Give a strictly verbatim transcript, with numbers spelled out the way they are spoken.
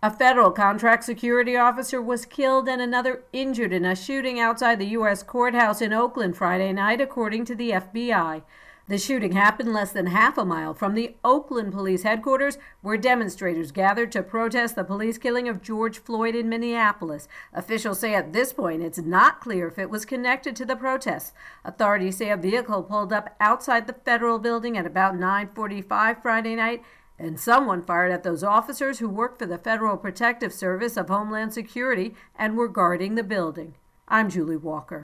A federal contract security officer was killed and another injured in a shooting outside the U S courthouse in Oakland Friday night, according to the F B I. The shooting happened less than half a mile from the Oakland Police Headquarters, where demonstrators gathered to protest the police killing of George Floyd in Minneapolis. Officials say at this point it's not clear if it was connected to the protests. Authorities say a vehicle pulled up outside the federal building at about nine forty-five Friday night, and someone fired at those officers who work for the Federal Protective Service of Homeland Security and were guarding the building. I'm Julie Walker.